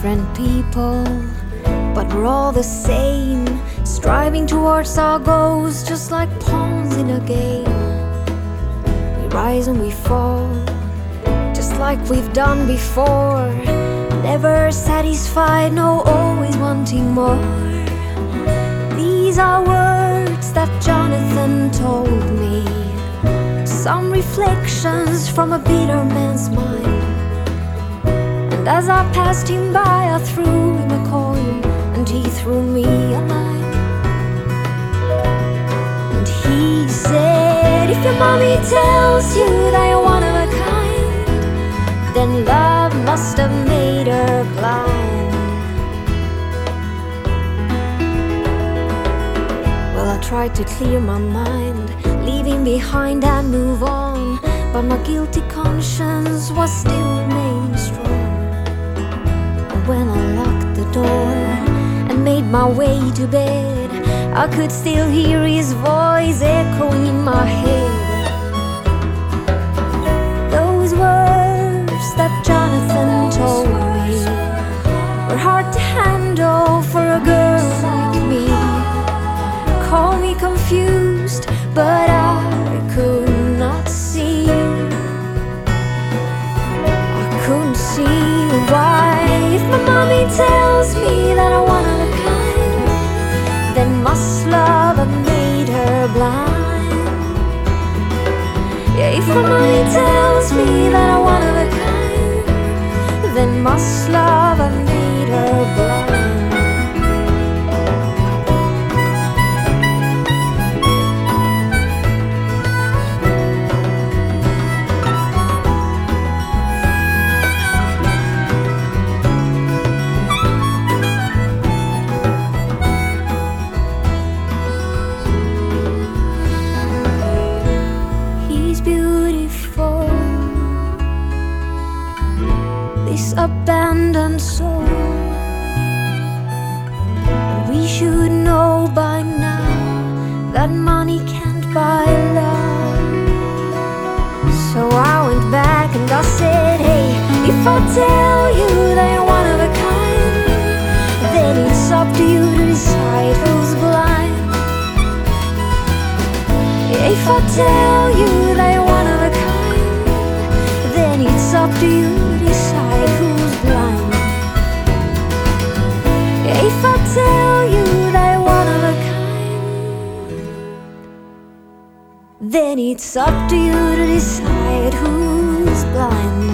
different people, but we're all the same, striving towards our goals, just like pawns in a game. We rise and we fall, just like we've done before, never satisfied, no, always wanting more. These are words that Jonathan told me, some reflections from a bitter man's mind. And as I passed him by, I threw him a coin, and he threw me a line. And he said, if your mommy tells you that you're one of a kind, then love must have made her blind. Well, I tried to clear my mind, leaving behind and move on, but my guilty conscience was still remaining strong. And when I locked the door and made my way to bed, I could still hear his voice echoing in my head. Those words that Jonathan told me were hard to handle for a girl like me. Call me confused, but I could not see. I couldn't see why. If my mommy tells me that I'm one of a kind, then must love have made her blind. Yeah, if my mommy tells me that I'm one of a kind, then must love have made her blind. Beautiful, this abandoned soul. We should know by now that money can't buy love. So I went back and I said, hey, if I tell you that you're one of a kind, then it's up to you to decide who's blind. If I tell you that you're one of a kind, then it's up to you to decide who's blind. If I tell you that you're one of a kind, then it's up to you to decide who's blind.